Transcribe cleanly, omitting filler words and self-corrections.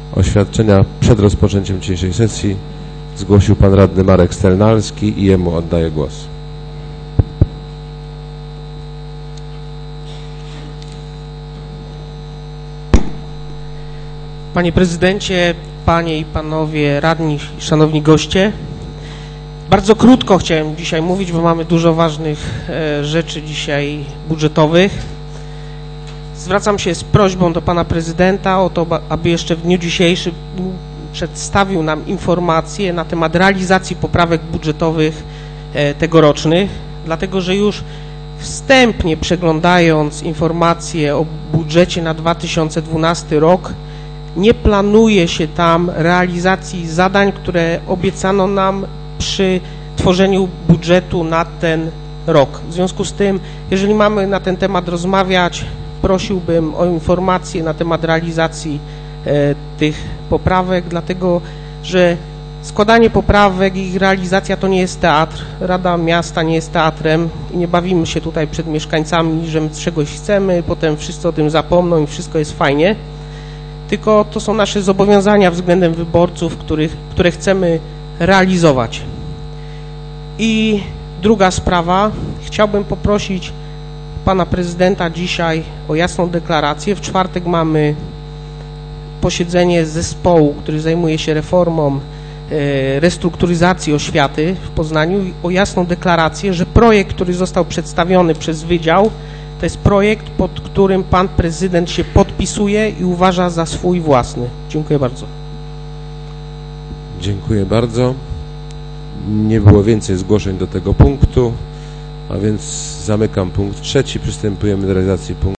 Oświadczenia przed rozpoczęciem dzisiejszej sesji zgłosił pan radny Marek Stelnalski i jemu oddaję głos. Panie prezydencie, panie i panowie radni, szanowni goście, bardzo krótko chciałem dzisiaj mówić, bo mamy dużo ważnych rzeczy dzisiaj budżetowych. Zwracam się z prośbą do pana prezydenta o to, aby jeszcze w dniu dzisiejszym przedstawił nam informacje na temat realizacji poprawek budżetowych tegorocznych, dlatego że już wstępnie przeglądając informacje o budżecie na 2012 rok, nie planuje się tam realizacji zadań, które obiecano nam przy tworzeniu budżetu na ten rok. W związku z tym, jeżeli mamy na ten temat rozmawiać, prosiłbym o informacje na temat realizacji tych poprawek, dlatego że składanie poprawek i ich realizacja to nie jest teatr. Rada Miasta nie jest teatrem i nie bawimy się tutaj przed mieszkańcami, że my czegoś chcemy, potem wszyscy o tym zapomną i wszystko jest fajnie. Tylko to są nasze zobowiązania względem wyborców, które chcemy realizować. I druga sprawa, chciałbym poprosić pana prezydenta dzisiaj o jasną deklarację. W czwartek mamy posiedzenie zespołu, który zajmuje się reformą restrukturyzacji oświaty w Poznaniu, o jasną deklarację, że projekt, który został przedstawiony przez wydział, to jest projekt, pod którym pan prezydent się podpisuje i uważa za swój własny. Dziękuję bardzo. Dziękuję bardzo. Nie było więcej zgłoszeń do tego punktu, a więc zamykam punkt 3. Przystępujemy do realizacji punktu